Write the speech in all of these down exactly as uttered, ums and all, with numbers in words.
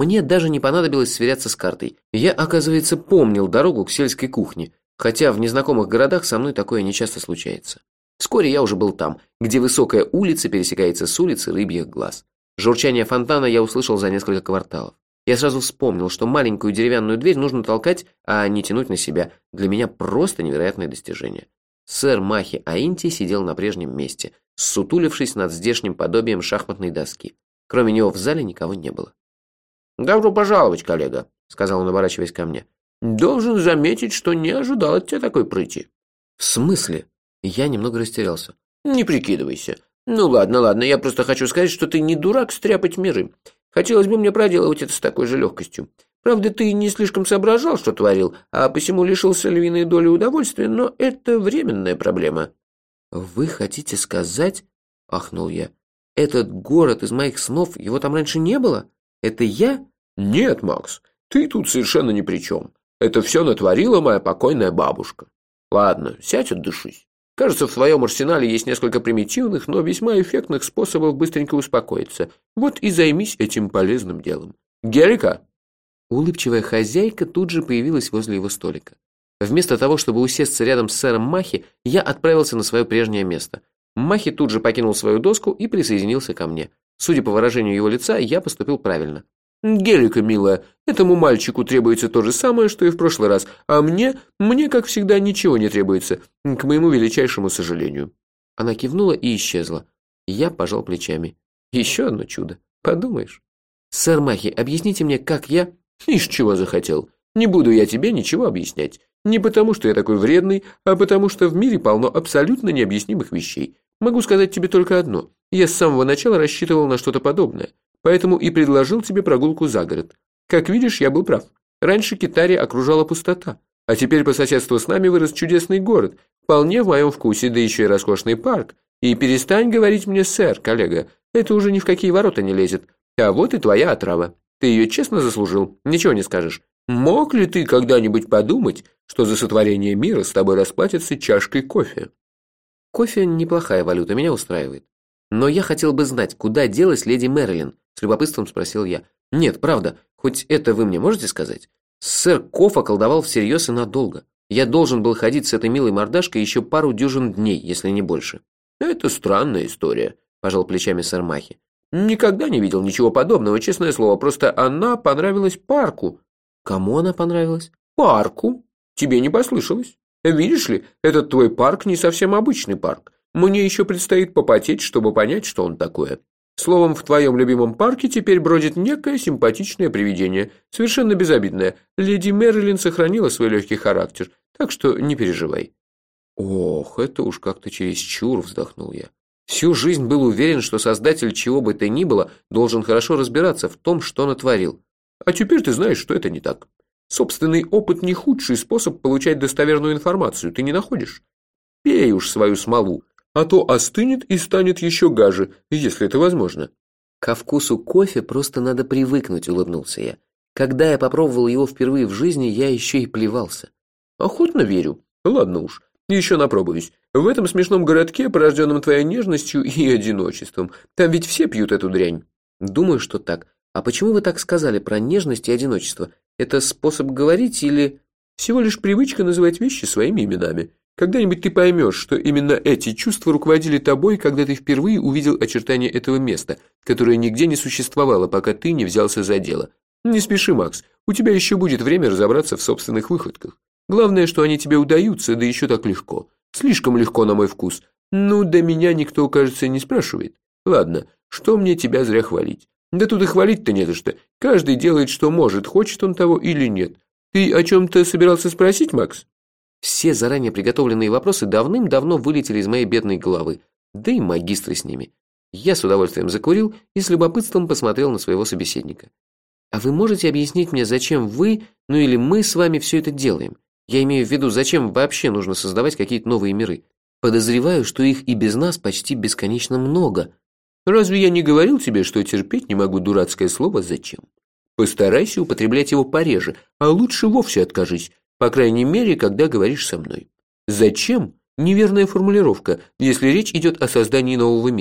Мне даже не понадобилось сверяться с картой. Я, оказывается, помнил дорогу к сельской кухне, хотя в незнакомых городах со мной такое нечасто случается. Вскоре я уже был там, где высокая улица пересекается с улицы Рыбьих Глаз. Журчание фонтана я услышал за несколько кварталов. Я сразу вспомнил, что маленькую деревянную дверь нужно толкать, а не тянуть на себя. Для меня просто невероятное достижение. Сэр Махи Аинти сидел на прежнем месте, ссутулившись над здешним подобием шахматной доски. Кроме него в зале никого не было. «Добро пожаловать, коллега», — сказал он, оборачиваясь ко мне. «Должен заметить, что не ожидал от тебя такой прыти». «В смысле?» Я немного растерялся. «Не прикидывайся. Ну ладно, ладно, я просто хочу сказать, что ты не дурак стряпать миры. Хотелось бы мне проделывать это с такой же легкостью. Правда, ты не слишком соображал, что творил, а посему лишился львиной доли удовольствия, но это временная проблема». «Вы хотите сказать, — ахнул я, — этот город из моих снов, его там раньше не было? Это я?» «Нет, Макс, ты тут совершенно ни при чем. Это все натворила моя покойная бабушка. Ладно, сядь, отдышись. Кажется, в твоем арсенале есть несколько примитивных, но весьма эффектных способов быстренько успокоиться. Вот и займись этим полезным делом. Герика!» Улыбчивая хозяйка тут же появилась возле его столика. Вместо того, чтобы усесться рядом с сэром Махи, я отправился на свое прежнее место. Махи тут же покинул свою доску и присоединился ко мне. Судя по выражению его лица, я поступил правильно. «Герика, милая, этому мальчику требуется то же самое, что и в прошлый раз, а мне, мне, как всегда, ничего не требуется, к моему величайшему сожалению». Она кивнула и исчезла. Я пожал плечами. Еще одно чудо. Подумаешь. «Сэр Махи, объясните мне, как я...» «Ишь, чего захотел. Не буду я тебе ничего объяснять. Не потому, что я такой вредный, а потому, что в мире полно абсолютно необъяснимых вещей. Могу сказать тебе только одно. Я с самого начала рассчитывал на что-то подобное. Поэтому и предложил тебе прогулку за город. Как видишь, я был прав. Раньше Китари окружала пустота, а теперь по соседству с нами вырос чудесный город, вполне в моем вкусе, да еще и роскошный парк. И перестань говорить мне «сэр», коллега, это уже ни в какие ворота не лезет. А вот и твоя отрава. Ты ее честно заслужил, ничего не скажешь. Мог ли ты когда-нибудь подумать, что за сотворение мира с тобой расплатятся чашкой кофе? Кофе неплохая валюта, меня устраивает. Но я хотел бы знать, куда делась леди Мэрилин, с любопытством спросил я. Нет, правда, хоть это вы мне можете сказать? Сэр Кофа колдовал всерьез и надолго. Я должен был ходить с этой милой мордашкой еще пару дюжин дней, если не больше. Это странная история, пожал плечами сэр Махи. Никогда не видел ничего подобного, честное слово, просто она понравилась парку. Кому она понравилась? Парку. Тебе не послышалось. Видишь ли, этот твой парк не совсем обычный парк. Мне еще предстоит попотеть, чтобы понять, что он такое. Словом, в твоем любимом парке теперь бродит некое симпатичное привидение, совершенно безобидное. Леди Мэрилин сохранила свой легкий характер, так что не переживай». «Ох, это уж как-то чересчур», — вздохнул я. Всю жизнь был уверен, что создатель чего бы то ни было должен хорошо разбираться в том, что натворил. А теперь ты знаешь, что это не так. Собственный опыт не худший способ получать достоверную информацию, ты не находишь? Пей уж свою смолу, а то остынет и станет еще гаже, если это возможно». «Ко вкусу кофе просто надо привыкнуть», — улыбнулся я. «Когда я попробовал его впервые в жизни, я еще и плевался». «Охотно верю. Ладно уж, еще напробуюсь. В этом смешном городке, порожденном твоей нежностью и одиночеством, там ведь все пьют эту дрянь». «Думаю, что так. А почему вы так сказали про нежность и одиночество? Это способ говорить или...» «Всего лишь привычка называть вещи своими именами. Когда-нибудь ты поймешь, что именно эти чувства руководили тобой, когда ты впервые увидел очертания этого места, которое нигде не существовало, пока ты не взялся за дело. Не спеши, Макс, у тебя еще будет время разобраться в собственных выходках. Главное, что они тебе удаются, да еще так легко. Слишком легко на мой вкус. Ну, да меня никто, кажется, не спрашивает. Ладно, что мне тебя зря хвалить? Да тут и хвалить-то не за что. Каждый делает, что может, хочет он того или нет. Ты о чем-то собирался спросить, Макс?» Все заранее приготовленные вопросы давным-давно вылетели из моей бедной головы, да и магистры с ними. Я с удовольствием закурил и с любопытством посмотрел на своего собеседника. «А вы можете объяснить мне, зачем вы, ну или мы с вами все это делаем? Я имею в виду, зачем вообще нужно создавать какие-то новые миры? Подозреваю, что их и без нас почти бесконечно много». «Разве я не говорил тебе, что терпеть не могу дурацкое слово «зачем»? Постарайся употреблять его пореже, а лучше вовсе откажись, по крайней мере, когда говоришь со мной. Зачем? Неверная формулировка, если речь идет о создании нового мира.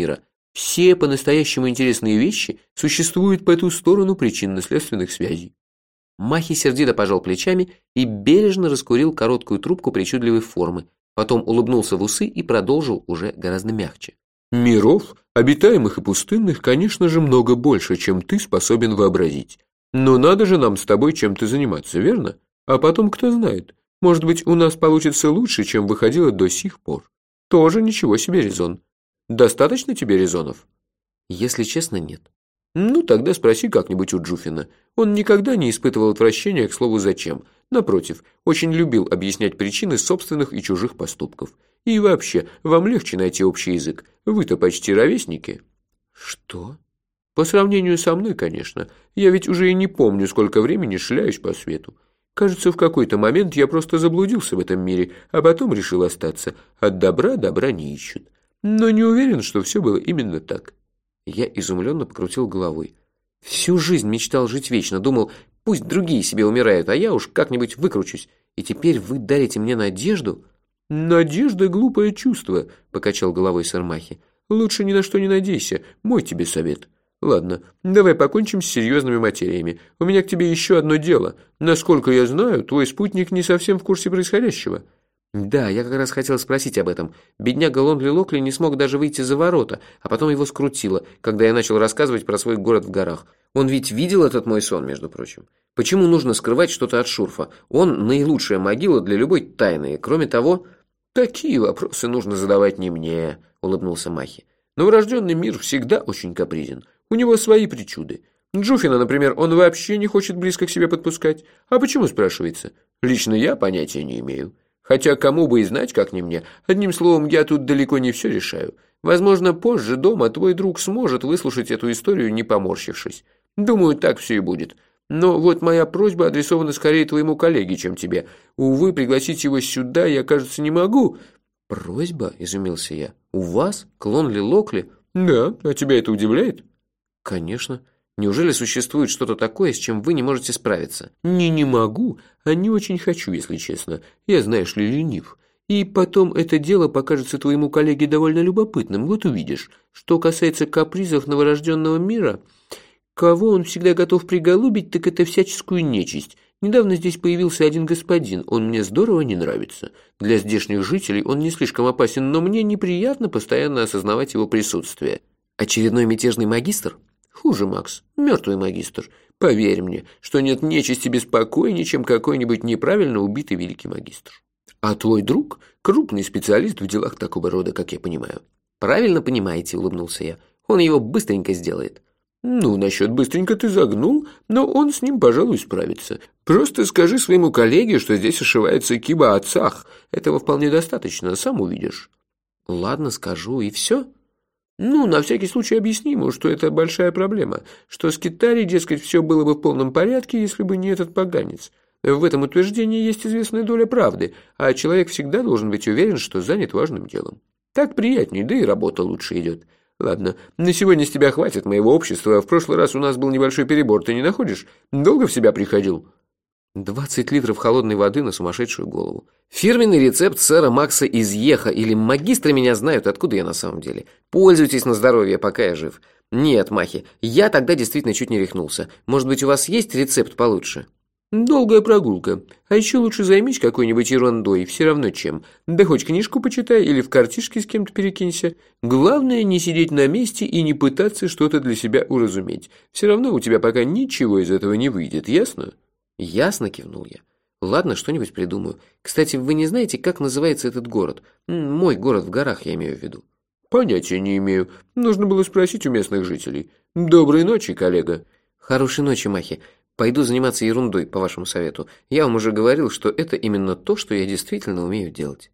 Все по-настоящему интересные вещи существуют по ту сторону причинно-следственных связей. Махи сердито пожал плечами и бережно раскурил короткую трубку причудливой формы, потом улыбнулся в усы и продолжил уже гораздо мягче. Миров, обитаемых и пустынных, конечно же, много больше, чем ты способен вообразить. Но надо же нам с тобой чем-то заниматься, верно? А потом, кто знает, может быть, у нас получится лучше, чем выходило до сих пор. Тоже ничего себе резон. Достаточно тебе резонов? Если честно, нет. Ну, тогда спроси как-нибудь у Джуфина. Он никогда не испытывал отвращения к слову «зачем». Напротив, очень любил объяснять причины собственных и чужих поступков. И вообще, вам легче найти общий язык. Вы-то почти ровесники. Что? По сравнению со мной, конечно. Я ведь уже и не помню, сколько времени шляюсь по свету. Кажется, в какой-то момент я просто заблудился в этом мире, а потом решил остаться. От добра добра не ищут. Но не уверен, что все было именно так. Я изумленно покрутил головой. Всю жизнь мечтал жить вечно, думал, пусть другие себе умирают, а я уж как-нибудь выкручусь. И теперь вы дарите мне надежду? Надежда – глупое чувство, покачал головой сэр Махи. Лучше ни на что не надейся, мой тебе совет. Ладно, давай покончим с серьезными материями. У меня к тебе еще одно дело. Насколько я знаю, твой спутник не совсем в курсе происходящего. Да, я как раз хотел спросить об этом. Бедняга Лонли Локли не смог даже выйти за ворота, а потом его скрутило, когда я начал рассказывать про свой город в горах. Он ведь видел этот мой сон, между прочим. Почему нужно скрывать что-то от Шурфа? Он наилучшая могила для любой тайны. И, кроме того, такие вопросы нужно задавать не мне, улыбнулся Махи. Новорожденный мир всегда очень капризен. У него свои причуды. Джуфина, например, он вообще не хочет близко к себе подпускать. А почему, спрашивается? Лично я понятия не имею. Хотя кому бы и знать, как не мне. Одним словом, я тут далеко не все решаю. Возможно, позже дома твой друг сможет выслушать эту историю, не поморщившись. Думаю, так все и будет. Но вот моя просьба адресована скорее твоему коллеге, чем тебе. Увы, пригласить его сюда я, кажется, не могу. Просьба? Изумился я. У вас? К Лонли Локли? Да, а тебя это удивляет? Конечно. Неужели существует что-то такое, с чем вы не можете справиться? Не не могу, а не очень хочу, если честно. Я, знаешь ли, ленив. И потом это дело покажется твоему коллеге довольно любопытным. Вот увидишь. Что касается капризов новорожденного мира, кого он всегда готов приголубить, так это всяческую нечисть. Недавно здесь появился один господин, он мне здорово не нравится. Для здешних жителей он не слишком опасен, но мне неприятно постоянно осознавать его присутствие. Очередной мятежный магистр? Хуже, Макс, мертвый магистр. Поверь мне, что нет нечисти беспокойнее, чем какой-нибудь неправильно убитый великий магистр. А твой друг – крупный специалист в делах такого рода, как я понимаю. Правильно понимаете, улыбнулся я. Он его быстренько сделает. Ну, насчет быстренько ты загнул, но он с ним, пожалуй, справится. Просто скажи своему коллеге, что здесь ошивается киба отцах. Этого вполне достаточно, сам увидишь. Ладно, скажу, и все? Ну, на всякий случай объясни ему, что это большая проблема, что с Китари, дескать, все было бы в полном порядке, если бы не этот поганец. В этом утверждении есть известная доля правды, а человек всегда должен быть уверен, что занят важным делом. Так приятнее, да и работа лучше идет. Ладно, на сегодня с тебя хватит моего общества. В прошлый раз у нас был небольшой перебор, ты не находишь? Долго в себя приходил? двадцать литров холодной воды на сумасшедшую голову. Фирменный рецепт сэра Макса из Еха, или магистры меня знают, откуда я на самом деле. Пользуйтесь на здоровье, пока я жив. Нет, Махи, я тогда действительно чуть не рехнулся. Может быть, у вас есть рецепт получше? Долгая прогулка. А еще лучше займись какой-нибудь ерундой, все равно чем. Да хоть книжку почитай или в картишке с кем-то перекинься. Главное не сидеть на месте и не пытаться что-то для себя уразуметь. Все равно у тебя пока ничего из этого не выйдет, ясно? Ясно, кивнул я. Ладно, что-нибудь придумаю. Кстати, вы не знаете, как называется этот город? Мой город в горах, я имею в виду. Понятия не имею. Нужно было спросить у местных жителей. Доброй ночи, коллега. Хорошей ночи, Махи. Пойду заниматься ерундой, по вашему совету. Я вам уже говорил, что это именно то, что я действительно умею делать.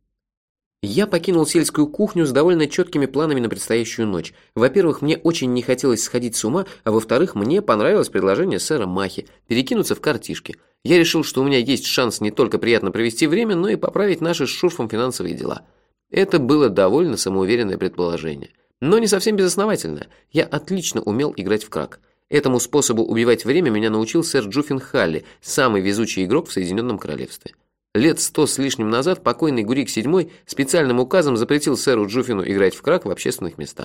Я покинул сельскую кухню с довольно четкими планами на предстоящую ночь. Во-первых, мне очень не хотелось сходить с ума, а во-вторых, мне понравилось предложение сэра Махи перекинуться в картишки. Я решил, что у меня есть шанс не только приятно провести время, но и поправить наши с Шурфом финансовые дела. Это было довольно самоуверенное предположение, но не совсем безосновательное. Я отлично умел играть в крак. Этому способу убивать время меня научил сэр Джуфин Халли, самый везучий игрок в Соединенном Королевстве. Лет сто с лишним назад покойный Гурик седьмой специальным указом запретил сэру Джуфину играть в крак в общественных местах.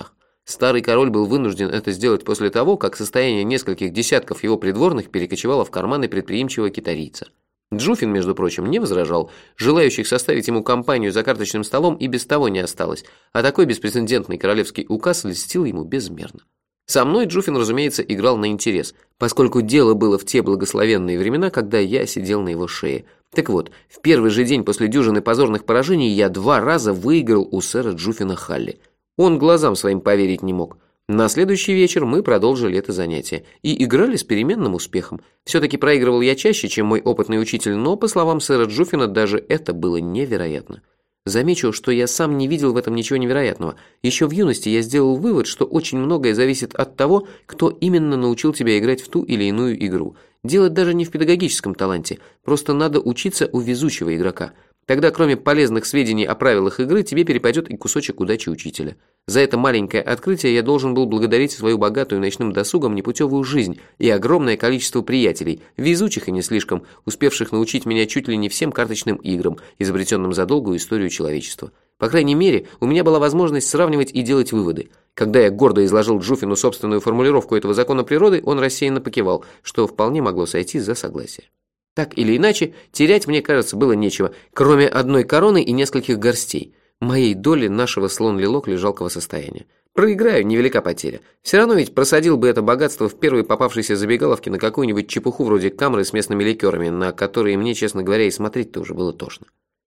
Старый король был вынужден это сделать после того, как состояние нескольких десятков его придворных перекочевало в карманы предприимчивого китарийца. Джуфин, между прочим, не возражал. Желающих составить ему компанию за карточным столом и без того не осталось, а такой беспрецедентный королевский указ льстил ему безмерно. Со мной Джуфин, разумеется, играл на интерес, поскольку дело было в те благословенные времена, когда я сидел на его шее. Так вот, в первый же день после дюжины позорных поражений я два раза выиграл у сэра Джуфина Халли. Он глазам своим поверить не мог. На следующий вечер мы продолжили это занятие и играли с переменным успехом. Все-таки проигрывал я чаще, чем мой опытный учитель, но, по словам сэра Джуфина, даже это было невероятно. Замечу, что я сам не видел в этом ничего невероятного. Еще в юности я сделал вывод, что очень многое зависит от того, кто именно научил тебя играть в ту или иную игру. Дело даже не в педагогическом таланте, просто надо учиться у везучего игрока. Тогда, кроме полезных сведений о правилах игры, тебе перепадет и кусочек удачи учителя. За это маленькое открытие я должен был благодарить свою богатую ночным досугом непутевую жизнь и огромное количество приятелей, везучих и не слишком, успевших научить меня чуть ли не всем карточным играм, изобретенным за долгую историю человечества. По крайней мере, у меня была возможность сравнивать и делать выводы. Когда я гордо изложил Джуфину собственную формулировку этого закона природы, он рассеянно покивал, что вполне могло сойти за согласие. Так или иначе, терять, мне кажется, было нечего, кроме одной короны и нескольких горстей. Моей доли нашего с Лонли Локли жалкого состояния. Проиграю, невелика потеря. Все равно ведь просадил бы это богатство в первой попавшейся забегаловке на какую-нибудь чепуху вроде камры с местными ликерами, на которые мне, честно говоря, и смотреть-то уже было тошно.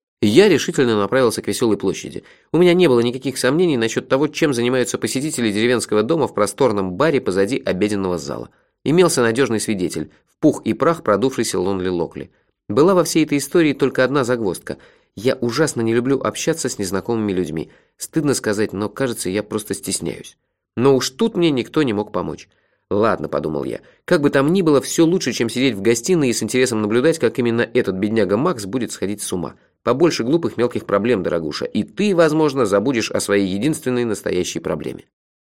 Я решительно направился к Веселой площади. У меня не было никаких сомнений насчет того, чем занимаются посетители деревенского дома в просторном баре позади обеденного зала. Имелся надежный свидетель, в пух и прах продувшийся Лонли Локли. Была во всей этой истории только одна загвоздка. Я ужасно не люблю общаться с незнакомыми людьми. Стыдно сказать, но, кажется, я просто стесняюсь. Но уж тут мне никто не мог помочь. Ладно, подумал я, как бы там ни было, все лучше, чем сидеть в гостиной и с интересом наблюдать, как именно этот бедняга Макс будет сходить с ума. Побольше глупых мелких проблем, дорогуша, и ты, возможно, забудешь о своей единственной настоящей проблеме.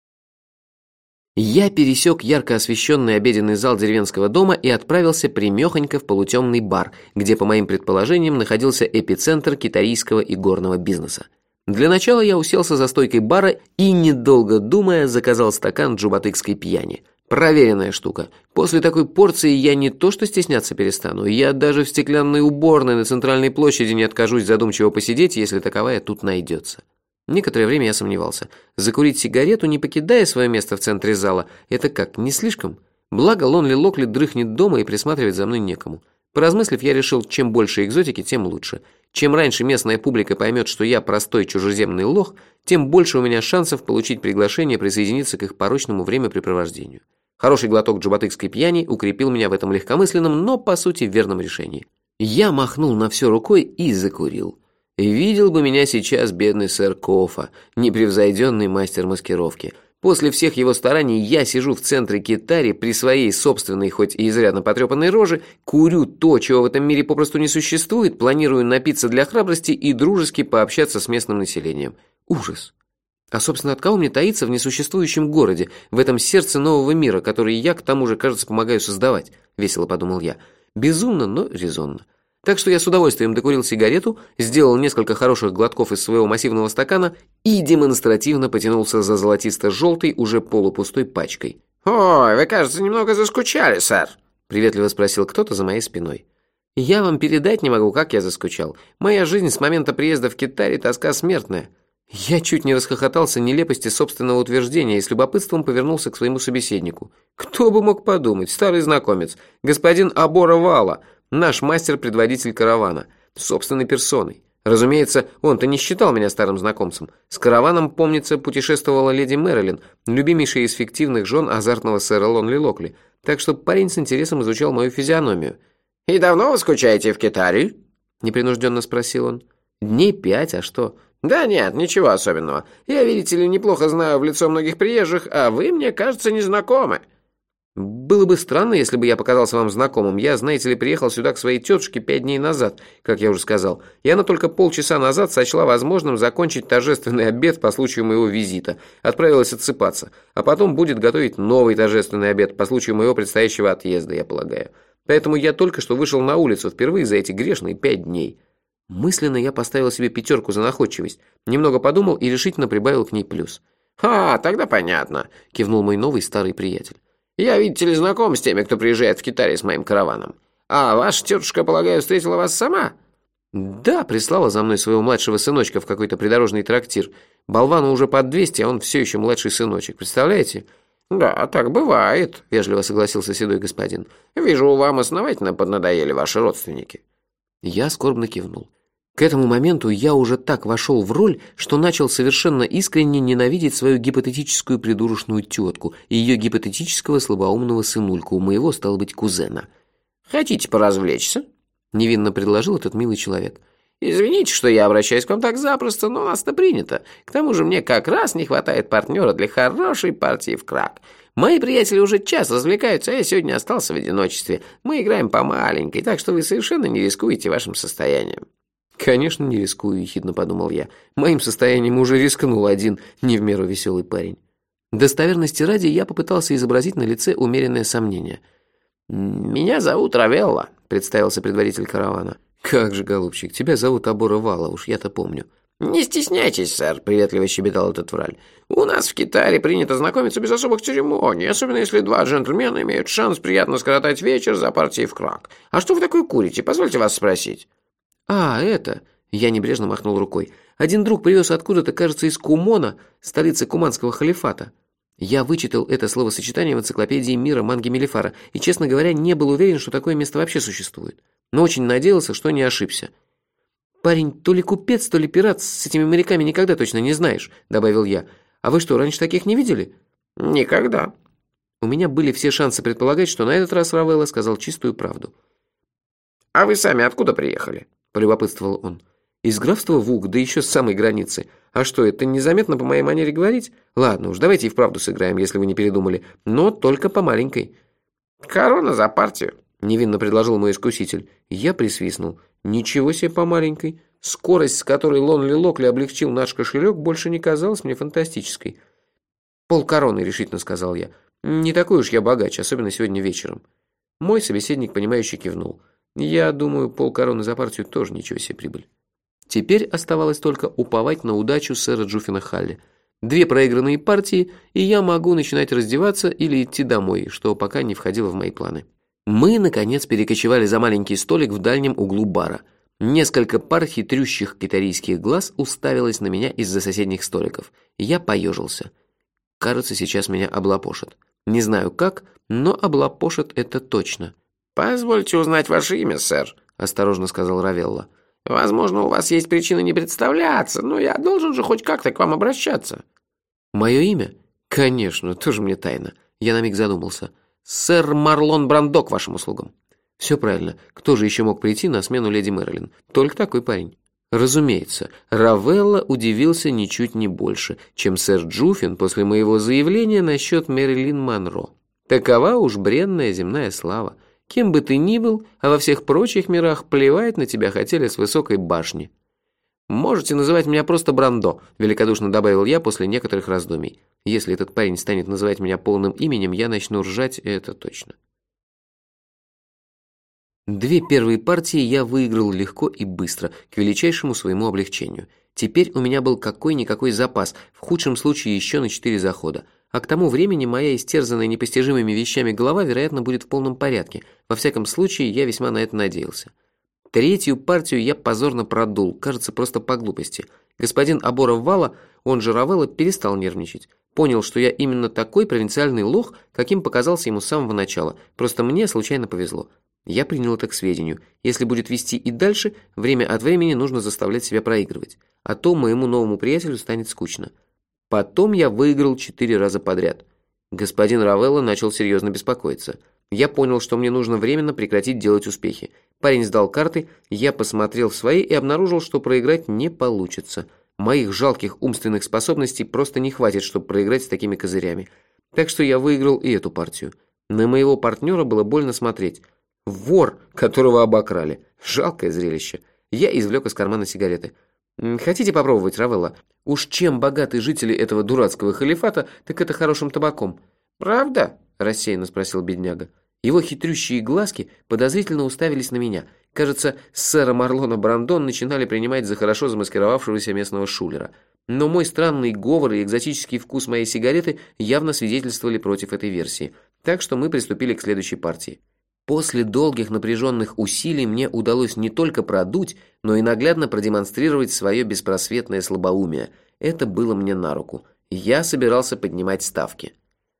Я пересек ярко освещенный обеденный зал деревенского дома и отправился прямехонько в полутемный бар, где, по моим предположениям, находился эпицентр китарийского игорного бизнеса. Для начала я уселся за стойкой бара и, недолго думая, заказал стакан джубатыкской пьяни. Проверенная штука. После такой порции я не то что стесняться перестану, я даже в стеклянной уборной на центральной площади не откажусь задумчиво посидеть, если таковая тут найдется. Некоторое время я сомневался. Закурить сигарету, не покидая свое место в центре зала, это как, не слишком? Благо, Лонли Локли дрыхнет дома и присматривать за мной некому. Поразмыслив, я решил, чем больше экзотики, тем лучше. Чем раньше местная публика поймет, что я простой чужеземный лох, тем больше у меня шансов получить приглашение присоединиться к их порочному времяпрепровождению. Хороший глоток джубатыкской пьяни укрепил меня в этом легкомысленном, но, по сути, верном решении. Я махнул на все рукой и закурил. Видел бы меня сейчас бедный сэр Кофа, непревзойденный мастер маскировки. После всех его стараний я сижу в центре Китари при своей собственной, хоть и изрядно потрепанной роже, курю то, чего в этом мире попросту не существует, планирую напиться для храбрости и дружески пообщаться с местным населением. Ужас. А, собственно, от кого мне таиться в несуществующем городе, в этом сердце нового мира, который я, к тому же, кажется, помогаю создавать? Весело подумал я. Безумно, но резонно. Так что я с удовольствием докурил сигарету, сделал несколько хороших глотков из своего массивного стакана и демонстративно потянулся за золотисто-желтой, уже полупустой пачкой. «Ой, вы, кажется, немного заскучали, сэр», — приветливо спросил кто-то за моей спиной. Я вам передать не могу, как я заскучал. Моя жизнь с момента приезда в Китари тоска смертная. Я чуть не расхохотался нелепости собственного утверждения и с любопытством повернулся к своему собеседнику. Кто бы мог подумать, старый знакомец, господин Абора Вала, наш мастер-предводитель каравана, собственной персоной. Разумеется, он-то не считал меня старым знакомцем. С караваном, помнится, путешествовала леди Мэрилин, любимейшая из фиктивных жен азартного сэра Лонли Локли, так что парень с интересом изучал мою физиономию. «И давно вы скучаете в Китари?» – непринужденно спросил он. «Дней пять, а что?» «Да нет, ничего особенного. Я, видите ли, неплохо знаю в лицо многих приезжих, а вы, мне кажется, не знакомы». «Было бы странно, если бы я показался вам знакомым. Я, знаете ли, приехал сюда к своей тетушке пять дней назад, как я уже сказал, и она только полчаса назад сочла возможным закончить торжественный обед по случаю моего визита, отправилась отсыпаться, а потом будет готовить новый торжественный обед по случаю моего предстоящего отъезда, я полагаю. Поэтому я только что вышел на улицу впервые за эти грешные пять дней». Мысленно я поставил себе пятерку за находчивость, немного подумал и решительно прибавил к ней плюс. «А, тогда понятно», — кивнул мой новый старый приятель. «Я, видите ли, знаком с теми, кто приезжает в Китаре с моим караваном. А ваша тетушка, полагаю, встретила вас сама?» «Да, прислала за мной своего младшего сыночка в какой-то придорожный трактир. Болвану уже под двести, а он все еще младший сыночек, представляете?» «Да, так бывает», — вежливо согласился седой господин. «Вижу, вам основательно поднадоели ваши родственники». Я скорбно кивнул. К этому моменту я уже так вошел в роль, что начал совершенно искренне ненавидеть свою гипотетическую придурочную тетку и ее гипотетического слабоумного сынульку, у моего, стало быть, кузена. «Хотите поразвлечься?» — невинно предложил этот милый человек. «Извините, что я обращаюсь к вам так запросто, но у нас-то принято. К тому же мне как раз не хватает партнера для хорошей партии в крак. Мои приятели уже час развлекаются, а я сегодня остался в одиночестве. Мы играем по маленькой, так что вы совершенно не рискуете вашим состоянием». «Конечно, не рискую», — ехидно подумал я. «Моим состоянием уже рискнул один не в меру веселый парень». Достоверности ради я попытался изобразить на лице умеренное сомнение. «Меня зовут Равелла», — представился предводитель каравана. «Как же, голубчик, тебя зовут Абора Вала, уж я-то помню». «Не стесняйтесь, сэр», — приветливо щебетал этот враль. «У нас в Китаре принято знакомиться без особых церемоний, особенно если два джентльмена имеют шанс приятно скоротать вечер за партией в крак. А что вы такое курите? Позвольте вас спросить». «А, это...» — я небрежно махнул рукой. «Один друг привез откуда-то, кажется, из Кумона, столицы Куманского халифата». Я вычитал это словосочетание в энциклопедии мира Манги Мелифара и, честно говоря, не был уверен, что такое место вообще существует. Но очень надеялся, что не ошибся. «Парень, то ли купец, то ли пират, с этими моряками никогда точно не знаешь», — добавил я. «А вы что, раньше таких не видели?» «Никогда». У меня были все шансы предполагать, что на этот раз Равелла сказал чистую правду. «А вы сами откуда приехали?» — полюбопытствовал он. «Из графства Вуг, да еще с самой границы. А что, это незаметно по моей манере говорить? Ладно уж, давайте и вправду сыграем, если вы не передумали. Но только по маленькой». «Корона за партию», — невинно предложил мой искуситель. Я присвистнул. «Ничего себе по маленькой. Скорость, с которой Лонли Локли облегчил наш кошелек, больше не казалась мне фантастической». «Полкороны», — решительно сказал я. «Не такой уж я богач, особенно сегодня вечером». Мой собеседник, понимающе кивнул. Я думаю, полкороны за партию тоже ничего себе прибыль. Теперь оставалось только уповать на удачу сэра Джуффина Халли. Две проигранные партии, и я могу начинать раздеваться или идти домой, что пока не входило в мои планы. Мы, наконец, перекочевали за маленький столик в дальнем углу бара. Несколько пар хитрющих китарийских глаз уставилось на меня из-за соседних столиков. Я поежился. Кажется, сейчас меня облапошат. Не знаю как, но облапошат это точно. «Позвольте узнать ваше имя, сэр», — осторожно сказал Равелла. «Возможно, у вас есть причина не представляться, но я должен же хоть как-то к вам обращаться». «Мое имя? Конечно, тоже мне тайна». Я на миг задумался. «Сэр Марлон Брандо к вашим услугам». «Все правильно. Кто же еще мог прийти на смену леди Мэрилин? Только такой парень». Разумеется, Равелла удивился ничуть не больше, чем сэр Джуффин после моего заявления насчет Мэрилин Монро. Такова уж бренная земная слава. Кем бы ты ни был, а во всех прочих мирах плевать на тебя хотели с высокой башни. «Можете называть меня просто Брандо», — великодушно добавил я после некоторых раздумий. «Если этот парень станет называть меня полным именем, я начну ржать, это точно». Две первые партии я выиграл легко и быстро, к величайшему своему облегчению. Теперь у меня был какой-никакой запас, в худшем случае еще на четыре захода. А к тому времени моя истерзанная непостижимыми вещами голова, вероятно, будет в полном порядке. Во всяком случае, я весьма на это надеялся. Третью партию я позорно продул, кажется, просто по глупости. Господин Абора Вала, он же Равелла, перестал нервничать. Понял, что я именно такой провинциальный лох, каким показался ему с самого начала. Просто мне случайно повезло. Я принял это к сведению. Если будет вести и дальше, время от времени нужно заставлять себя проигрывать. А то моему новому приятелю станет скучно. Потом я выиграл четыре раза подряд. Господин Равелла начал серьезно беспокоиться. Я понял, что мне нужно временно прекратить делать успехи. Парень сдал карты, я посмотрел в свои и обнаружил, что проиграть не получится. Моих жалких умственных способностей просто не хватит, чтобы проиграть с такими козырями. Так что я выиграл и эту партию. На моего партнера было больно смотреть. Вор, которого обокрали. Жалкое зрелище. Я извлек из кармана сигареты. «Хотите попробовать, Равелла? Уж чем богаты жители этого дурацкого халифата, так это хорошим табаком». «Правда?» – рассеянно спросил бедняга. Его хитрющие глазки подозрительно уставились на меня. Кажется, сэра Марлона Брандон начинали принимать за хорошо замаскировавшегося местного шулера. Но мой странный говор и экзотический вкус моей сигареты явно свидетельствовали против этой версии. Так что мы приступили к следующей партии. После долгих напряженных усилий мне удалось не только продуть, но и наглядно продемонстрировать свое беспросветное слабоумие. Это было мне на руку. Я собирался поднимать ставки.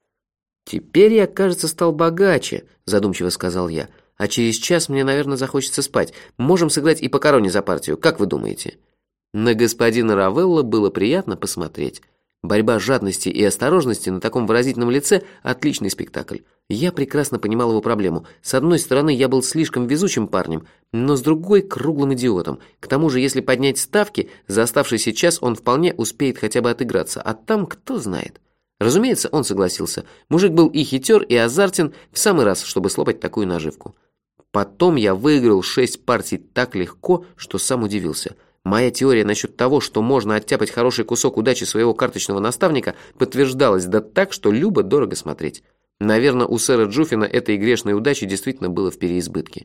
«Теперь я, кажется, стал богаче», – задумчиво сказал я. «А через час мне, наверное, захочется спать. Можем сыграть и по короне за партию. Как вы думаете?» На господина Равелла было приятно посмотреть. Борьба жадности и осторожности на таком выразительном лице – отличный спектакль. Я прекрасно понимал его проблему. С одной стороны, я был слишком везучим парнем, но с другой – круглым идиотом. К тому же, если поднять ставки, за оставшийся час он вполне успеет хотя бы отыграться, а там кто знает. Разумеется, он согласился. Мужик был и хитер, и азартен, в самый раз, чтобы слопать такую наживку. Потом я выиграл шесть партий так легко, что сам удивился. Моя теория насчет того, что можно оттяпать хороший кусок удачи своего карточного наставника, подтверждалась, да так, что любо дорого смотреть. Наверное, у сэра Джуффина этой грешной удачи действительно было в переизбытке.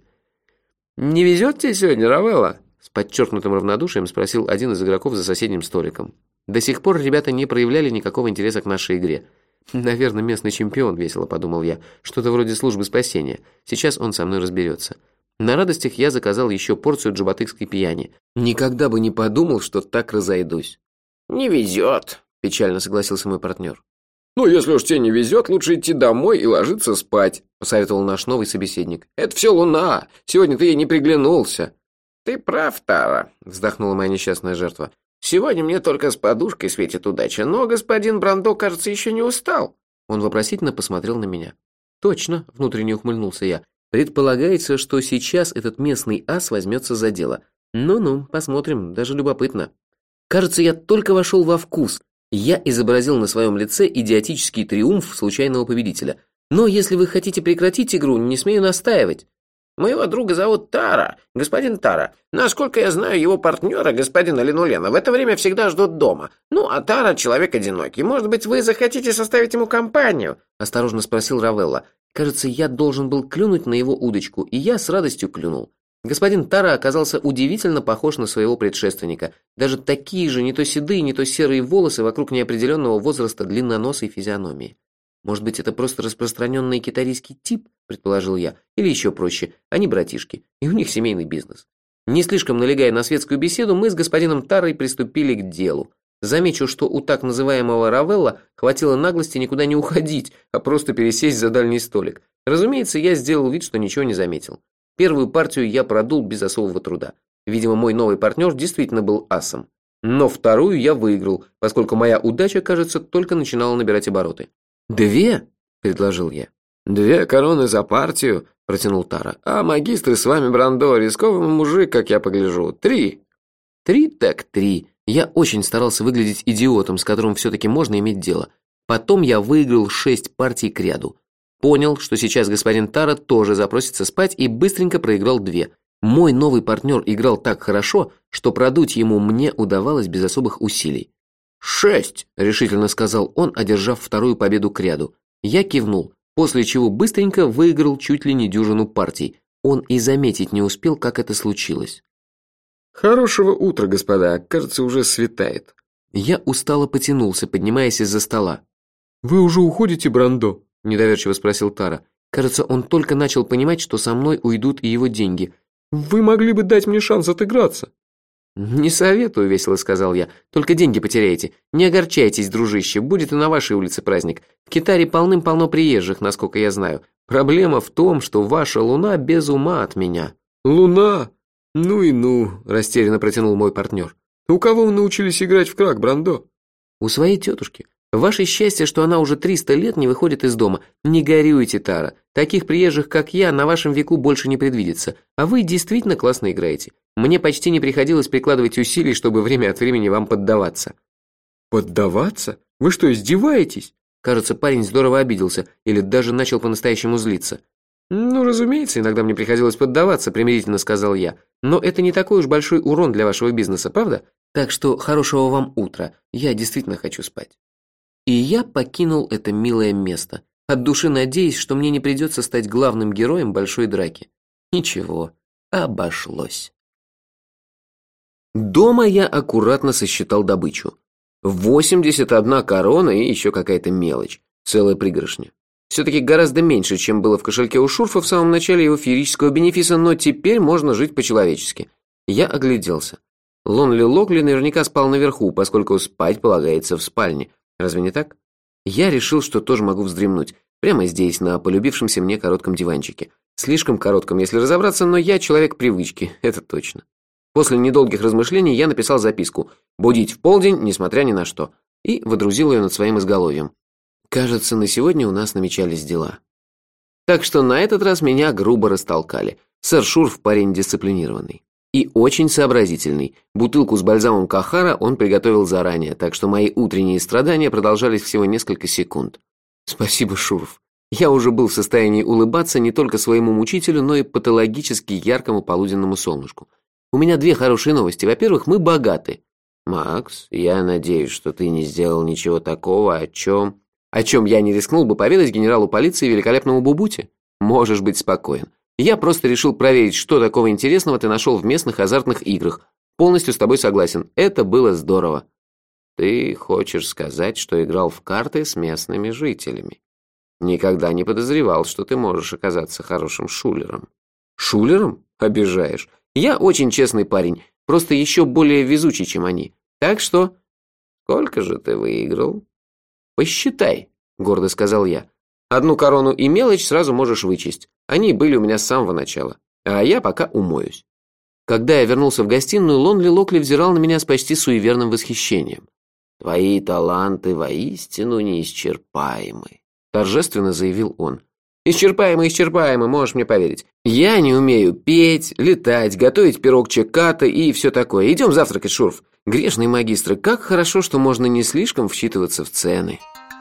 «Не везет тебе сегодня, Равелла?» С подчеркнутым равнодушием спросил один из игроков за соседним столиком. До сих пор ребята не проявляли никакого интереса к нашей игре. «Наверное, местный чемпион», — весело подумал я. «Что-то вроде службы спасения. Сейчас он со мной разберется». На радостях я заказал еще порцию джабатыкской пьяни. Никогда бы не подумал, что так разойдусь. «Не везет», – печально согласился мой партнер. «Ну, если уж тебе не везет, лучше идти домой и ложиться спать», – посоветовал наш новый собеседник. «Это все луна. Сегодня ты ей не приглянулся». «Ты прав, Тара», – вздохнула моя несчастная жертва. «Сегодня мне только с подушкой светит удача, но господин Брандо, кажется, еще не устал». Он вопросительно посмотрел на меня. «Точно», – внутренне ухмыльнулся я. «Предполагается, что сейчас этот местный ас возьмется за дело. Ну-ну, посмотрим, даже любопытно». Кажется, я только вошел во вкус. Я изобразил на своем лице идиотический триумф случайного победителя. Но если вы хотите прекратить игру, не смею настаивать. «Моего друга зовут Тара, господин Тара. Насколько я знаю его партнера, господина Линулена, в это время всегда ждут дома. Ну, а Тара – человек одинокий. Может быть, вы захотите составить ему компанию?» – осторожно спросил Равелла. Кажется, я должен был клюнуть на его удочку, и я с радостью клюнул. Господин Тара оказался удивительно похож на своего предшественника. Даже такие же не то седые, не то серые волосы вокруг неопределенного возраста длинноносой физиономии. «Может быть, это просто распространенный китарийский тип?» – предположил я. «Или еще проще, они братишки, и у них семейный бизнес». Не слишком налегая на светскую беседу, мы с господином Тарой приступили к делу. Замечу, что у так называемого Равелла хватило наглости никуда не уходить, а просто пересесть за дальний столик. Разумеется, я сделал вид, что ничего не заметил. Первую партию я продул без особого труда. Видимо, мой новый партнер действительно был асом. Но вторую я выиграл, поскольку моя удача, кажется, только начинала набирать обороты. «Две?» – предложил я. «Две короны за партию», – протянул Тара. «А магистры с вами, Брандо, рисковый мужик, как я погляжу. Три». «Три так три». Я очень старался выглядеть идиотом, с которым все-таки можно иметь дело. Потом я выиграл шесть партий к ряду. Понял, что сейчас господин Тара тоже запросится спать, и быстренько проиграл две. Мой новый партнер играл так хорошо, что продуть ему мне удавалось без особых усилий. «Шесть!» – решительно сказал он, одержав вторую победу к ряду. Я кивнул, после чего быстренько выиграл чуть ли не дюжину партий. Он и заметить не успел, как это случилось. «Хорошего утра, господа. Кажется, уже светает». Я устало потянулся, поднимаясь из-за стола. «Вы уже уходите, Брандо?» – недоверчиво спросил Тара. Кажется, он только начал понимать, что со мной уйдут и его деньги. «Вы могли бы дать мне шанс отыграться». «Не советую», – весело сказал я. «Только деньги потеряете. Не огорчайтесь, дружище, будет и на вашей улице праздник. В Китаре полным-полно приезжих, насколько я знаю. Проблема в том, что ваша луна без ума от меня». «Луна? Ну и ну», – растерянно протянул мой партнер. «У кого вы научились играть в крак, Брандо?» «У своей тетушки. Ваше счастье, что она уже триста лет не выходит из дома. Не горюйте, Тара. Таких приезжих, как я, на вашем веку больше не предвидится. А вы действительно классно играете. Мне почти не приходилось прикладывать усилий, чтобы время от времени вам поддаваться». «Поддаваться? Вы что, издеваетесь?» Кажется, парень здорово обиделся или даже начал по-настоящему злиться. «Ну, разумеется, иногда мне приходилось поддаваться», примирительно сказал я. «Но это не такой уж большой урон для вашего бизнеса, правда? Так что хорошего вам утра. Я действительно хочу спать». И я покинул это милое место. от души надеясь, что мне не придется стать главным героем большой драки. Ничего, обошлось. Дома я аккуратно сосчитал добычу. восемьдесят одна корона и еще какая-то мелочь. Целая пригоршня. Все-таки гораздо меньше, чем было в кошельке у Шурфа в самом начале его феерического бенефиса, но теперь можно жить по-человечески. Я огляделся. Лонли Локли наверняка спал наверху, поскольку спать полагается в спальне. Разве не так? Я решил, что тоже могу вздремнуть. Прямо здесь, на полюбившемся мне коротком диванчике. Слишком коротком, если разобраться, но я человек привычки, это точно. После недолгих размышлений я написал записку «Будить в полдень, несмотря ни на что», и водрузил ее над своим изголовьем. Кажется, на сегодня у нас намечались дела. Так что на этот раз меня грубо растолкали. Сэр Шурф парень дисциплинированный. И очень сообразительный. Бутылку с бальзамом Кахара он приготовил заранее, так что мои утренние страдания продолжались всего несколько секунд. Спасибо, Шурф. Я уже был в состоянии улыбаться не только своему мучителю, но и патологически яркому полуденному солнышку. У меня две хорошие новости. Во-первых, мы богаты. Макс, я надеюсь, что ты не сделал ничего такого, о чем... О чем я не рискнул бы поведать генералу полиции великолепному Бубуте? Можешь быть спокоен. Я просто решил проверить, что такого интересного ты нашел в местных азартных играх. Полностью с тобой согласен. Это было здорово. Ты хочешь сказать, что играл в карты с местными жителями? Никогда не подозревал, что ты можешь оказаться хорошим шулером. Шулером? Обижаешь. Я очень честный парень, просто еще более везучий, чем они. Так что... Сколько же ты выиграл? Посчитай, гордо сказал я. Одну корону и мелочь сразу можешь вычесть. Они были у меня с самого начала. А я пока умоюсь. Когда я вернулся в гостиную, Лонли Локли взирал на меня с почти суеверным восхищением. «Твои таланты воистину неисчерпаемы», — торжественно заявил он. «Исчерпаемы, исчерпаемы, можешь мне поверить. Я не умею петь, летать, готовить пирог чеката и все такое. Идем завтракать, Шурф. Грешные магистры, как хорошо, что можно не слишком вчитываться в цены».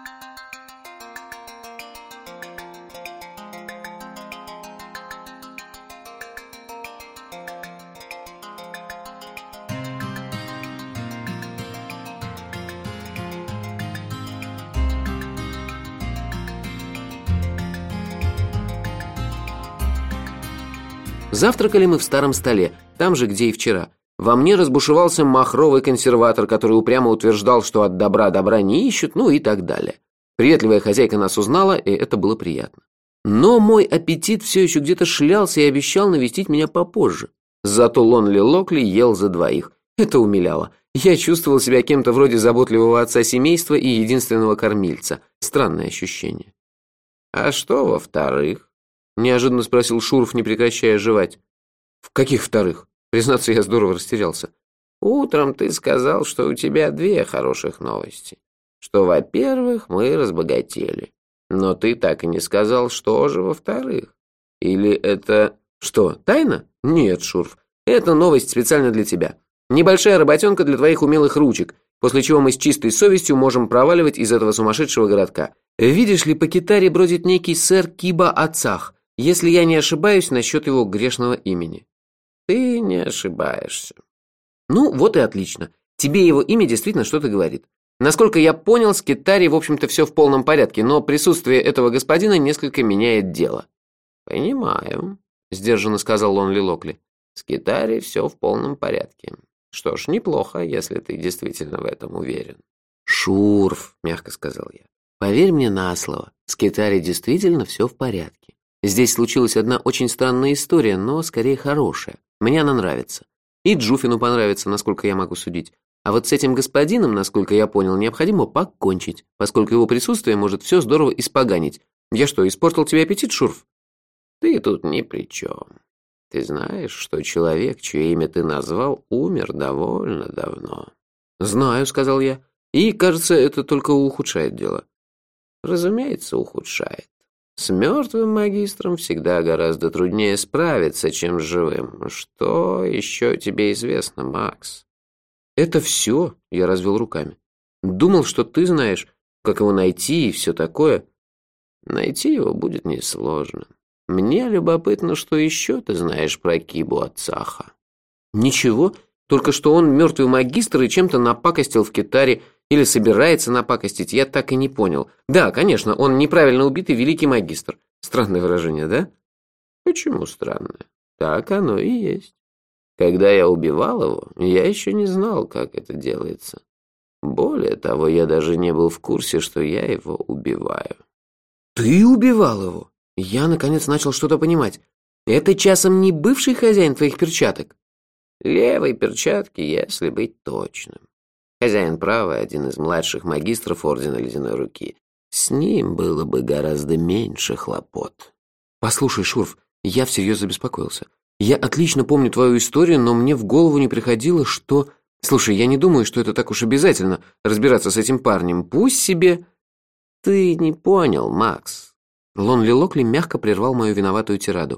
Завтракали мы в старом столе, там же, где и вчера. Во мне разбушевался махровый консерватор, который упрямо утверждал, что от добра добра не ищут, ну и так далее. Приветливая хозяйка нас узнала, и это было приятно. Но мой аппетит все еще где-то шлялся и обещал навестить меня попозже. Зато Лонли Локли ел за двоих. Это умиляло. Я чувствовал себя кем-то вроде заботливого отца семейства и единственного кормильца. Странное ощущение. «А что во-вторых?» — неожиданно спросил Шурф, не прекращая жевать. «В каких вторых?» Признаться, я здорово растерялся. «Утром ты сказал, что у тебя две хороших новости. Что, во-первых, мы разбогатели. Но ты так и не сказал, что же во-вторых. Или это... Что, тайна? Нет, Шурф, это новость специально для тебя. Небольшая работенка для твоих умелых ручек, после чего мы с чистой совестью можем проваливать из этого сумасшедшего городка. Видишь ли, по Китаре бродит некий сэр Киба Ацах, если я не ошибаюсь насчет его грешного имени». «Ты не ошибаешься». «Ну, вот и отлично. Тебе его имя действительно что-то говорит. Насколько я понял, с Китари, в общем-то, все в полном порядке, но присутствие этого господина несколько меняет дело». «Понимаю», — сдержанно сказал Лонли Локли. «С Китари все в полном порядке. Что ж, неплохо, если ты действительно в этом уверен». «Шурф», — мягко сказал я, — «поверь мне на слово, с Китари действительно все в порядке. Здесь случилась одна очень странная история, но скорее хорошая. Мне она нравится. И Джуфину понравится, насколько я могу судить. А вот с этим господином, насколько я понял, необходимо покончить, поскольку его присутствие может все здорово испоганить. Я что, испортил тебе аппетит, Шурф?» «Ты тут ни при чем. Ты знаешь, что человек, чье имя ты назвал, умер довольно давно?» «Знаю», — сказал я. «И, кажется, это только ухудшает дело». «Разумеется, ухудшает. С мертвым магистром всегда гораздо труднее справиться, чем с живым. Что еще тебе известно, Макс?» «Это все», — я развел руками. «Думал, что ты знаешь, как его найти и все такое». «Найти его будет несложно. Мне любопытно, что еще ты знаешь про Кибу Ацаха». «Ничего, только что он мертвый магистр и чем-то напакостил в Китаре. или собирается напакостить, я так и не понял. Да, конечно, он неправильно убитый великий магистр. Странное выражение, да? Почему странное? Так оно и есть. Когда я убивал его, я еще не знал, как это делается. Более того, я даже не был в курсе, что я его убиваю. Ты убивал его? Я, наконец, начал что-то понимать. Это часом не бывший хозяин твоих перчаток? Левой перчатки, если быть точным. Хозяин правой, один из младших магистров Ордена Ледяной Руки. С ним было бы гораздо меньше хлопот. Послушай, Шурф, я всерьез забеспокоился. Я отлично помню твою историю, но мне в голову не приходило, что... Слушай, я не думаю, что это так уж обязательно разбираться с этим парнем. Пусть себе... Ты не понял, Макс. Лонли Локли мягко прервал мою виноватую тираду.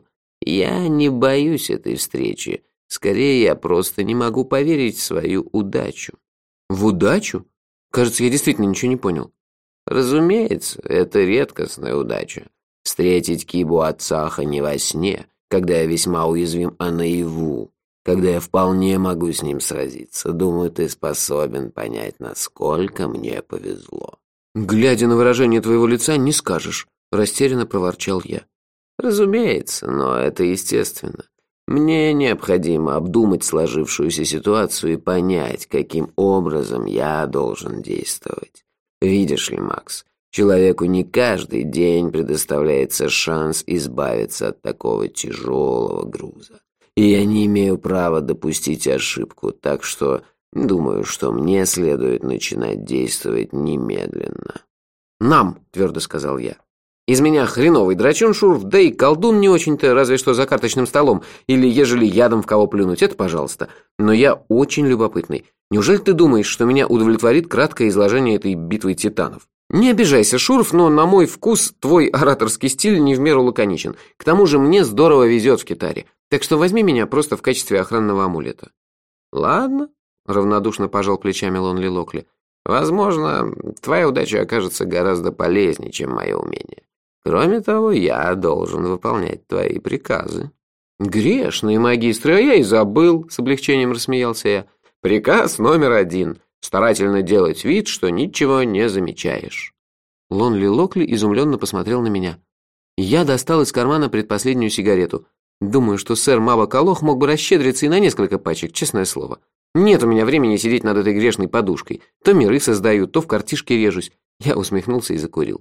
Я не боюсь этой встречи. Скорее, я просто не могу поверить в свою удачу. В удачу? Кажется, я действительно ничего не понял. Разумеется, это редкостная удача. Встретить Кибу Ацаха не во сне, когда я весьма уязвим, а наяву, когда я вполне могу с ним сразиться. Думаю, ты способен понять, насколько мне повезло. Глядя на выражение твоего лица, не скажешь, растерянно проворчал я. Разумеется, но это естественно. Мне необходимо обдумать сложившуюся ситуацию и понять, каким образом я должен действовать. Видишь ли, Макс, человеку не каждый день предоставляется шанс избавиться от такого тяжелого груза. И я не имею права допустить ошибку, так что думаю, что мне следует начинать действовать немедленно. «Нам», — твердо сказал я. «Из меня хреновый драчун, Шурф, да и колдун не очень-то, разве что за карточным столом, или ежели ядом в кого плюнуть, это пожалуйста. Но я очень любопытный. Неужели ты думаешь, что меня удовлетворит краткое изложение этой битвы титанов? Не обижайся, Шурф, но на мой вкус твой ораторский стиль не в меру лаконичен. К тому же мне здорово везет в Китаре, так что возьми меня просто в качестве охранного амулета». «Ладно», — равнодушно пожал плечами Лонли Локли. «Возможно, твоя удача окажется гораздо полезнее, чем мое умение. Кроме того, я должен выполнять твои приказы». «Грешные магистры, а я и забыл», — с облегчением рассмеялся я. «Приказ номер один. Старательно делать вид, что ничего не замечаешь». Лонли Локли изумленно посмотрел на меня. Я достал из кармана предпоследнюю сигарету. Думаю, что сэр Маба Колох мог бы расщедриться и на несколько пачек, честное слово. Нет у меня времени сидеть над этой грешной подушкой. То миры создаю, то в картишки режусь. Я усмехнулся и закурил.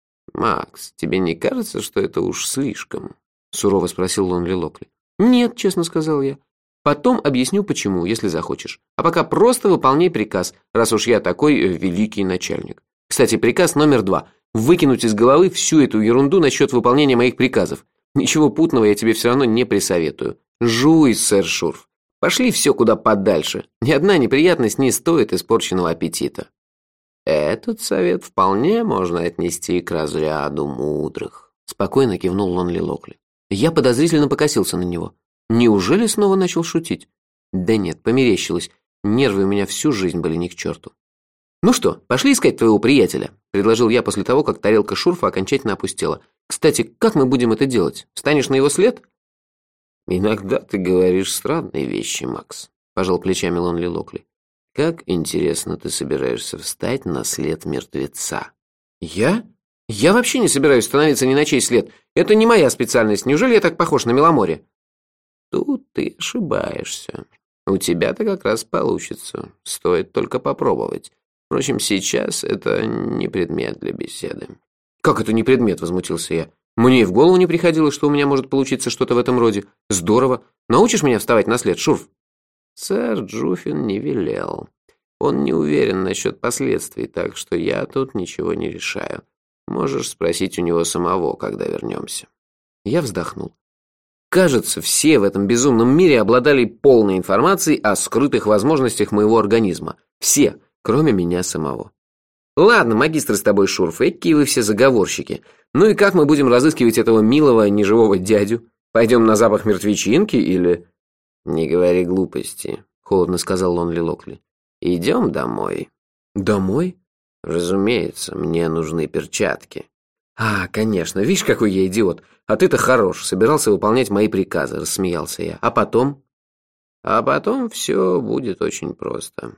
«Макс, тебе не кажется, что это уж слишком?» — сурово спросил Лонли Локли. «Нет», — честно сказал я. «Потом объясню, почему, если захочешь. А пока просто выполняй приказ, раз уж я такой великий начальник. Кстати, приказ номер два. Выкинуть из головы всю эту ерунду насчет выполнения моих приказов. Ничего путного я тебе все равно не присоветую. Жуй, сэр Шурф. Пошли все куда подальше. Ни одна неприятность не стоит испорченного аппетита». «Этот совет вполне можно отнести к разряду мудрых», — спокойно кивнул Лонли Локли. Я подозрительно покосился на него. Неужели снова начал шутить? Да нет, померещилось. Нервы у меня всю жизнь были ни к черту. «Ну что, пошли искать твоего приятеля», — предложил я после того, как тарелка Шурфа окончательно опустела. «Кстати, как мы будем это делать? Встанешь на его след?» «Иногда ты говоришь странные вещи, Макс», — пожал плечами Лонли Локли. «Как интересно ты собираешься встать на след мертвеца?» «Я? Я вообще не собираюсь становиться ни на чей след. Это не моя специальность. Неужели я так похож на Меломоре?» «Тут ты ошибаешься. У тебя-то как раз получится. Стоит только попробовать. Впрочем, сейчас это не предмет для беседы». «Как это не предмет?» — возмутился я. «Мне и в голову не приходило, что у меня может получиться что-то в этом роде. Здорово. Научишь меня вставать на след, Шурф?» «Сэр Джуфин не велел. Он не уверен насчет последствий, так что я тут ничего не решаю. Можешь спросить у него самого, когда вернемся». Я вздохнул. Кажется, все в этом безумном мире обладали полной информацией о скрытых возможностях моего организма. Все, кроме меня самого. «Ладно, магистр с тобой, Шурф, какие вы все заговорщики. Ну и как мы будем разыскивать этого милого неживого дядю? Пойдем на запах мертвечинки или...» «Не говори глупости», — холодно сказал Лонли Локли. «Идем домой». «Домой?» «Разумеется, мне нужны перчатки». «А, конечно, видишь, какой я идиот. А ты-то хорош, собирался выполнять мои приказы», — рассмеялся я. «А потом?» «А потом все будет очень просто.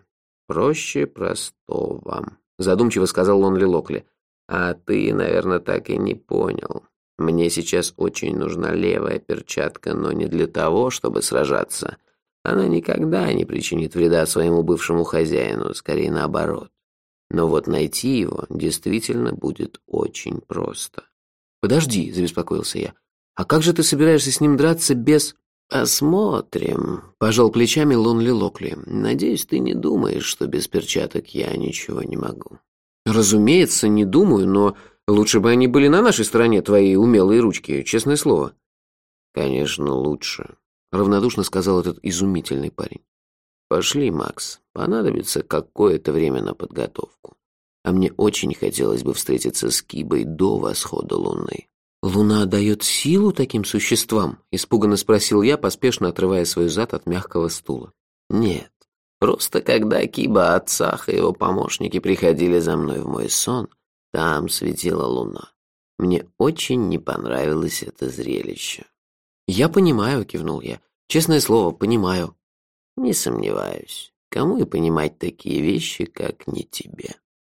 проще простого», — задумчиво сказал Лонли Локли. «А ты, наверное, так и не понял. Мне сейчас очень нужна левая перчатка, но не для того, чтобы сражаться. Она никогда не причинит вреда своему бывшему хозяину, скорее наоборот. Но вот найти его действительно будет очень просто». «Подожди», — забеспокоился я. «А как же ты собираешься с ним драться без...» «Посмотрим», — пожал плечами Лонли Локли. «Надеюсь, ты не думаешь, что без перчаток я ничего не могу». «Разумеется, не думаю, но лучше бы они были на нашей стороне, твои умелые ручки, честное слово». «Конечно, лучше», — равнодушно сказал этот изумительный парень. «Пошли, Макс, понадобится какое-то время на подготовку. А мне очень хотелось бы встретиться с Кибой до восхода луны». «Луна дает силу таким существам?» — испуганно спросил я, поспешно отрывая свой зад от мягкого стула. «Нет, просто когда Киба, Отцах и его помощники приходили за мной в мой сон, там светила луна. Мне очень не понравилось это зрелище». «Я понимаю», — кивнул я. «Честное слово, понимаю». «Не сомневаюсь. Кому и понимать такие вещи, как не тебе».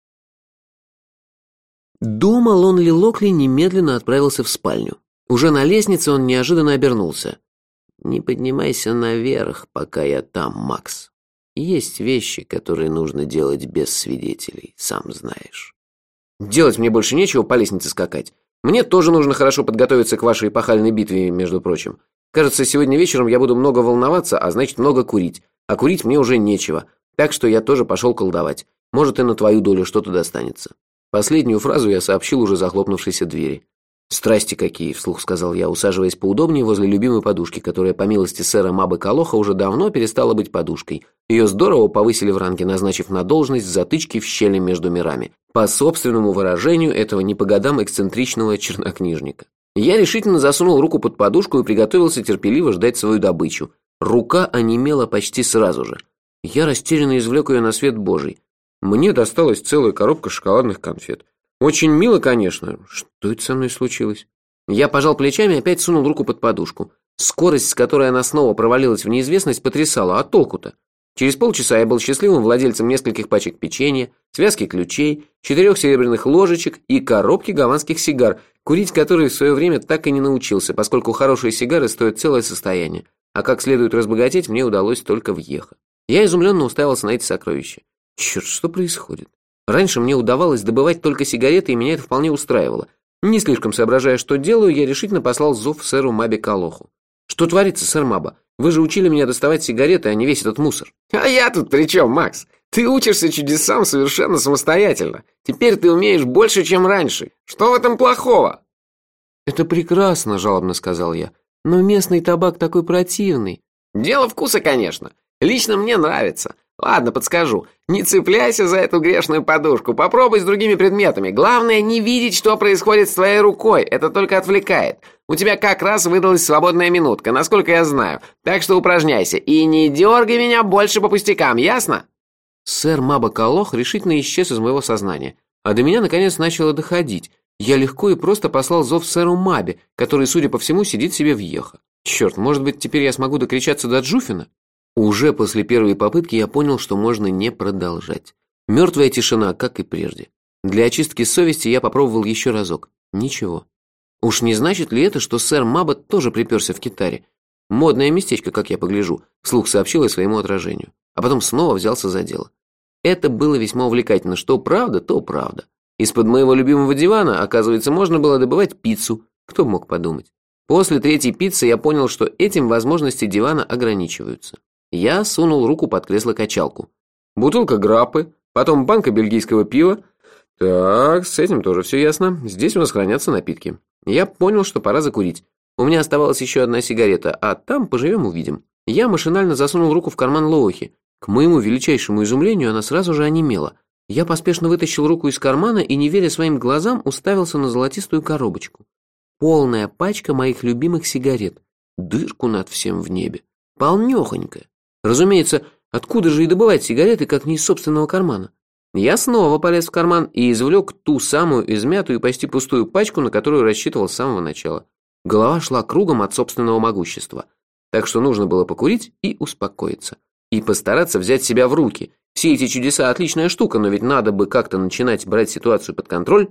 Дома Лонли Локли немедленно отправился в спальню. Уже на лестнице он неожиданно обернулся. «Не поднимайся наверх, пока я там, Макс. Есть вещи, которые нужно делать без свидетелей, сам знаешь». «Делать мне больше нечего по лестнице скакать. Мне тоже нужно хорошо подготовиться к вашей эпохальной битве, между прочим. Кажется, сегодня вечером я буду много волноваться, а значит много курить. А курить мне уже нечего. Так что я тоже пошел колдовать. Может, и на твою долю что-то достанется». Последнюю фразу я сообщил уже захлопнувшейся двери. «Страсти какие!» — вслух сказал я, усаживаясь поудобнее возле любимой подушки, которая, по милости сэра Мабы Калоха, уже давно перестала быть подушкой. Ее здорово повысили в ранге, назначив на должность затычки в щели между мирами, по собственному выражению этого не по годам эксцентричного чернокнижника. Я решительно засунул руку под подушку и приготовился терпеливо ждать свою добычу. Рука онемела почти сразу же. Я растерянно извлек ее на свет Божий. Мне досталась целая коробка шоколадных конфет. Очень мило, конечно. Что это со мной случилось? Я пожал плечами и опять сунул руку под подушку. Скорость, с которой она снова провалилась в неизвестность, потрясала. А толку-то? Через полчаса я был счастливым владельцем нескольких пачек печенья, связки ключей, четырех серебряных ложечек и коробки голландских сигар, курить которые в свое время так и не научился, поскольку хорошие сигары стоят целое состояние. А как следует разбогатеть, мне удалось только в Йеха. Я изумленно уставился на эти сокровища. Черт, что происходит? Раньше мне удавалось добывать только сигареты, и меня это вполне устраивало. Не слишком соображая, что делаю, я решительно послал зов сэру Мабе Калоху. «Что творится, сэр Маба? Вы же учили меня доставать сигареты, а не весь этот мусор». «А я тут при чем, Макс? Ты учишься чудесам совершенно самостоятельно. Теперь ты умеешь больше, чем раньше. Что в этом плохого?» «Это прекрасно», — жалобно сказал я. «Но местный табак такой противный». «Дело вкуса, конечно. Лично мне нравится. Ладно, подскажу. Не цепляйся за эту грешную подушку. Попробуй с другими предметами. Главное, не видеть, что происходит с твоей рукой. Это только отвлекает. У тебя как раз выдалась свободная минутка, насколько я знаю. Так что упражняйся. И не дергай меня больше по пустякам, ясно?» Сэр Маба Калох решительно исчез из моего сознания. А до меня, наконец, начало доходить. Я легко и просто послал зов сэру Мабе, который, судя по всему, сидит себе в Йеха. Черт, может быть, теперь я смогу докричаться до Джуфина? Уже после первой попытки я понял, что можно не продолжать. Мертвая тишина, как и прежде. Для очистки совести я попробовал еще разок. Ничего. Уж не значит ли это, что сэр Маба тоже приперся в Китаре? Модное местечко, как я погляжу, вслух сообщил я своему отражению. А потом снова взялся за дело. Это было весьма увлекательно. Что правда, то правда. Из-под моего любимого дивана, оказывается, можно было добывать пиццу. Кто бы мог подумать. После третьей пиццы я понял, что этим возможности дивана ограничиваются. Я сунул руку под кресло-качалку. Бутылка граппы, потом банка бельгийского пива. Так, с этим тоже все ясно. Здесь у нас хранятся напитки. Я понял, что пора закурить. У меня оставалась еще одна сигарета, а там поживем-увидим. Я машинально засунул руку в карман Лоухи. К моему величайшему изумлению она сразу же онемела. Я поспешно вытащил руку из кармана и, не веря своим глазам, уставился на золотистую коробочку. Полная пачка моих любимых сигарет. Дырку над всем в небе. Полнёхонькая. Разумеется, откуда же и добывать сигареты, как не из собственного кармана? Я снова полез в карман и извлек ту самую измятую и почти пустую пачку, на которую рассчитывал с самого начала. Голова шла кругом от собственного могущества. Так что нужно было покурить и успокоиться. И постараться взять себя в руки. Все эти чудеса – отличная штука, но ведь надо бы как-то начинать брать ситуацию под контроль».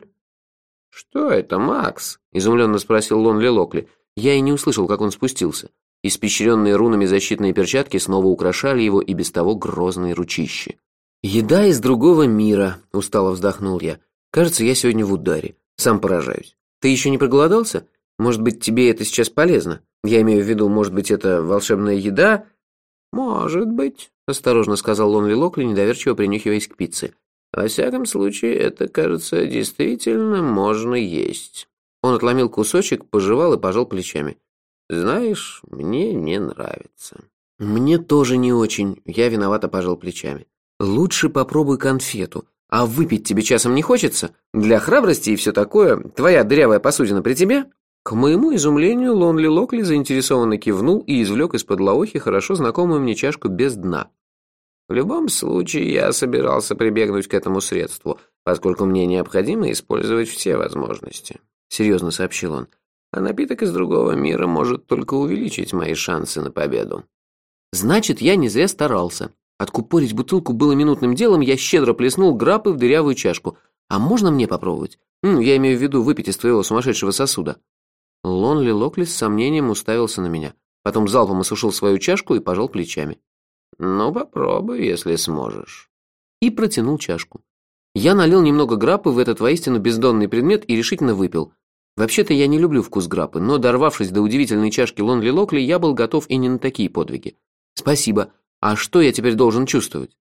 «Что это, Макс?» – изумленно спросил Лонли Локли. Я и не услышал, как он спустился. Испещренные рунами защитные перчатки снова украшали его и без того грозные ручищи. «Еда из другого мира», – устало вздохнул я. «Кажется, я сегодня в ударе. Сам поражаюсь. Ты еще не проголодался? Может быть, тебе это сейчас полезно? Я имею в виду, может быть, это волшебная еда?» «Может быть», – осторожно сказал Лонли Локли, недоверчиво принюхиваясь к пицце. «Во всяком случае, это, кажется, действительно можно есть». Он отломил кусочек, пожевал и пожал плечами. «Знаешь, мне не нравится». «Мне тоже не очень», – я виновато пожал плечами. «Лучше попробуй конфету. А выпить тебе часом не хочется? Для храбрости и все такое. Твоя дырявая посудина при тебе?» К моему изумлению, Лонли Локли заинтересованно кивнул и извлек из-под лаохи хорошо знакомую мне чашку без дна. «В любом случае, я собирался прибегнуть к этому средству, поскольку мне необходимо использовать все возможности», — серьезно сообщил он. «А напиток из другого мира может только увеличить мои шансы на победу». «Значит, я не зря старался. Откупорить бутылку было минутным делом, я щедро плеснул граппы в дырявую чашку. А можно мне попробовать? Ну, я имею в виду выпить из твоего сумасшедшего сосуда». Лонли Локли с сомнением уставился на меня. Потом залпом осушил свою чашку и пожал плечами. «Ну, попробуй, если сможешь». И протянул чашку. Я налил немного граппы в этот воистину бездонный предмет и решительно выпил. Вообще-то я не люблю вкус граппы, но, дорвавшись до удивительной чашки Лонли Локли, я был готов и не на такие подвиги. «Спасибо. А что я теперь должен чувствовать?»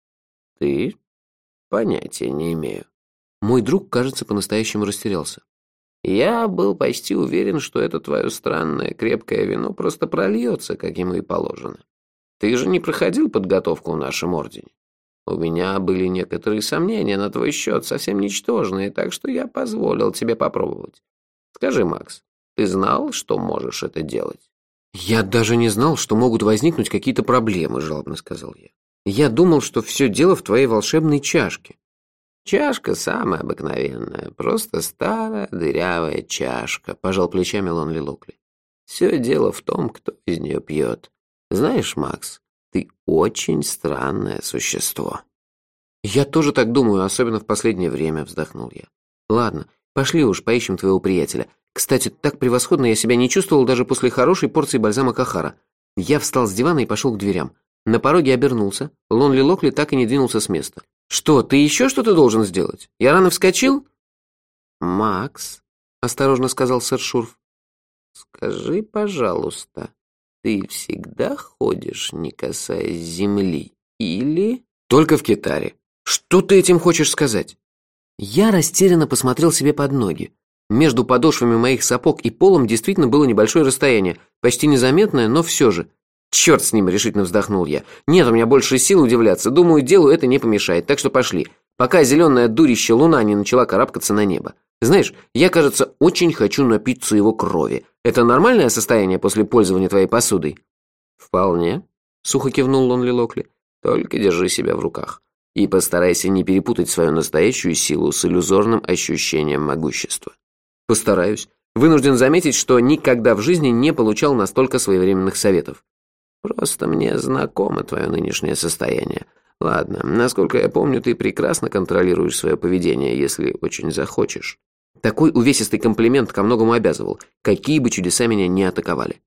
«Ты? Понятия не имею». Мой друг, кажется, по-настоящему растерялся. «Я был почти уверен, что это твое странное крепкое вино просто прольется, как ему и положено. Ты же не проходил подготовку в нашем ордене. У меня были некоторые сомнения на твой счет, совсем ничтожные, так что я позволил тебе попробовать. Скажи, Макс, ты знал, что можешь это делать?» «Я даже не знал, что могут возникнуть какие-то проблемы», — жалобно сказал я. «Я думал, что все дело в твоей волшебной чашке». «Чашка самая обыкновенная, просто старая дырявая чашка», — пожал плечами Лонли Локли. «Все дело в том, кто из нее пьет. Знаешь, Макс, ты очень странное существо». «Я тоже так думаю, особенно в последнее время», — вздохнул я. «Ладно, пошли уж, поищем твоего приятеля. Кстати, так превосходно я себя не чувствовал даже после хорошей порции бальзама Кахара». Я встал с дивана и пошел к дверям. На пороге обернулся. Лонли Локли так и не двинулся с места. «Что, ты еще что-то должен сделать? Я рано вскочил?» «Макс», — осторожно сказал сэр Шурф, — «скажи, пожалуйста, ты всегда ходишь, не касаясь земли, или...» «Только в китаре. Что ты этим хочешь сказать?» Я растерянно посмотрел себе под ноги. Между подошвами моих сапог и полом действительно было небольшое расстояние, почти незаметное, но все же. «Черт с ним!» — решительно вздохнул я. «Нет у меня больше сил удивляться. Думаю, делу это не помешает, так что пошли. Пока зеленая дурище луна не начала карабкаться на небо. Знаешь, я, кажется, очень хочу напиться его крови. Это нормальное состояние после пользования твоей посудой?» «Вполне», — сухо кивнул Лонли Локли. «Только держи себя в руках. И постарайся не перепутать свою настоящую силу с иллюзорным ощущением могущества». «Постараюсь. Вынужден заметить, что никогда в жизни не получал настолько своевременных советов». «Просто мне знакомо твое нынешнее состояние. Ладно, насколько я помню, ты прекрасно контролируешь свое поведение, если очень захочешь». Такой увесистый комплимент ко многому обязывал, какие бы чудеса меня не атаковали.